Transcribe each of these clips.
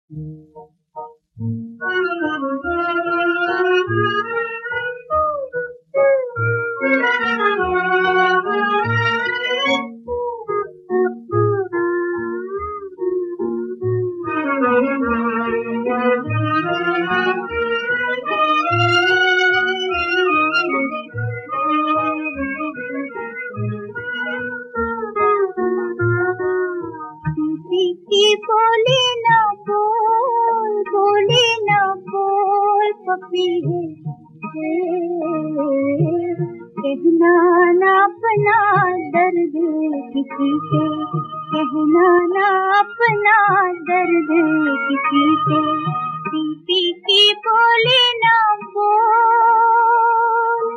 बोले ना बोल, बोले ना बोल पपी है, कहना ना अपना दर्द किसी से, कहना ना अपना दर्द किसी से, पी की बोले ना बोल।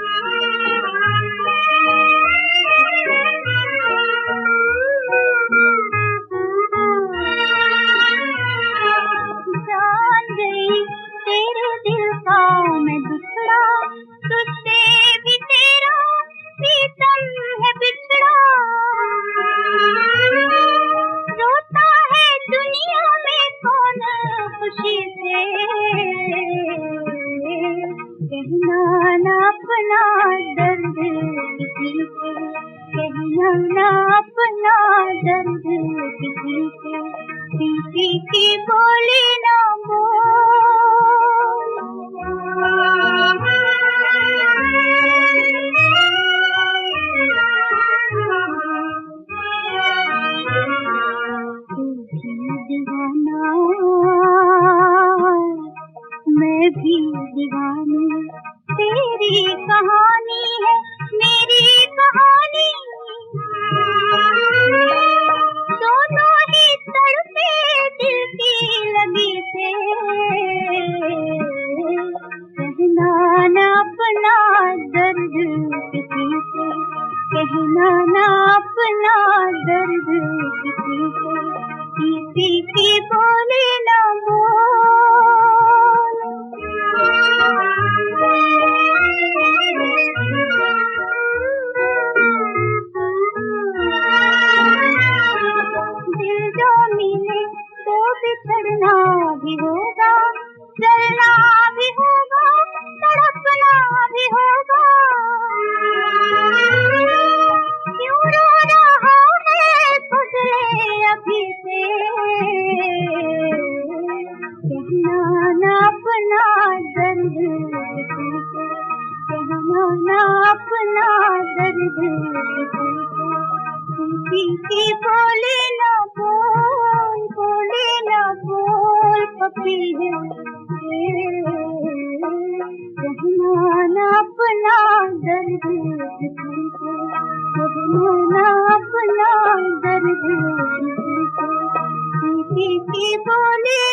जान गई तेरे दिल का मैं दुखड़ा, तुझसे भी तेरा प्रीतम है बिछड़ा, रोता है दुनिया में कौन खुशी से, कहना ना अपना दर्द किसी से, कहना ना अपना दर्द किसी से, किसी की बोले ना बोल। तू भी दीवाना मैं भी दीवानी, तेरी कहानी है मेरी कहानी, दोनों ही तड़पे दिल की लगी से, कहना ना अपना दर्द किसी से, कहना ना अपना दर्द किसी से, किसी की बोले ना बोल। दिल जो मिले तो बिछड़ना भी होगा, चलना भी होगा, तड़पना भी होगा, क्यों रो रहा है खुदले अभी से, कहना ना अपना दर्द किसी से, कहना ना अपना दर्द किसी से, किसी की बोले ना बोल, बोले ना बोल पपी है, कहना ना अपना दर्द किसी से, कहना ना अपना दर्द किसी से, किसी की बोले